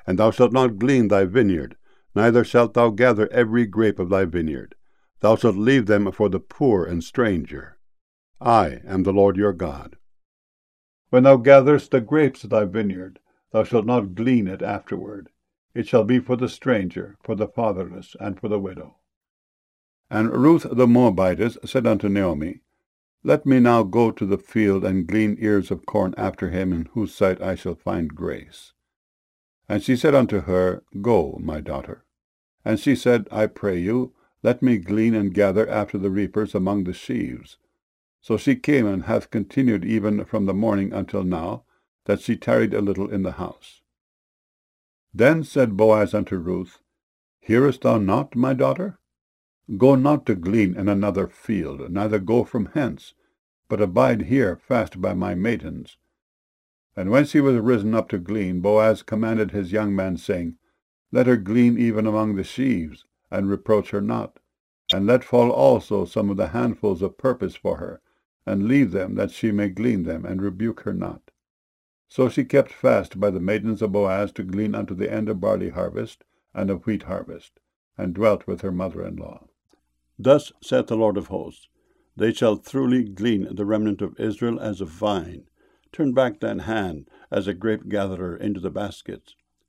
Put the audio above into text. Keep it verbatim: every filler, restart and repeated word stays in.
And thou shalt not glean thy vineyard, neither shalt thou gather every grape of thy vineyard. Thou shalt leave them for the poor and stranger. I am the Lord your God. When thou gatherest the grapes of thy vineyard, thou shalt not glean it afterward. It shall be for the stranger, for the fatherless, and for the widow. And Ruth the Moabitess said unto Naomi, Let me now go to the field and glean ears of corn after him in whose sight I shall find grace. And she said unto her, Go, my daughter. And she said, I pray you, let me glean and gather after the reapers among the sheaves. So she came and hath continued even from the morning until now, that she tarried a little in the house. Then said Boaz unto Ruth, Hearest thou not, my daughter? Go not to glean in another field, neither go from hence, but abide here fast by my maidens. And when she was risen up to glean, Boaz commanded his young man, saying, Let her glean even among the sheaves, and reproach her not. And let fall also some of the handfuls of purpose for her, and leave them, that she may glean them, and rebuke her not. So she kept fast by the maidens of Boaz to glean unto the end of barley harvest, and of wheat harvest, and dwelt with her mother-in-law. Thus saith the Lord of hosts, They shall truly glean the remnant of Israel as a vine. Turn back thine hand as a grape-gatherer into the baskets.